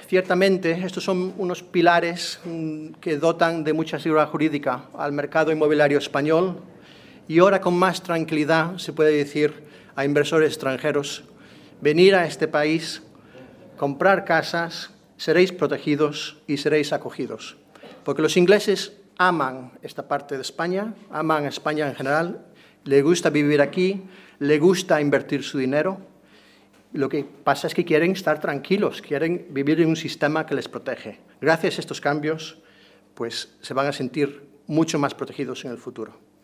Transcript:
ciertamente, estos son unos pilares que dotan de mucha seguridad jurídica al mercado inmobiliario español y ahora con más tranquilidad se puede decir a inversores extranjeros, venir a este país, comprar casas, seréis protegidos y seréis acogidos. Porque los ingleses aman esta parte de España, aman a España en general, les gusta vivir aquí, les gusta invertir su dinero. Lo que pasa es que quieren estar tranquilos, quieren vivir en un sistema que les protege. Gracias a estos cambios, pues se van a sentir mucho más protegidos en el futuro.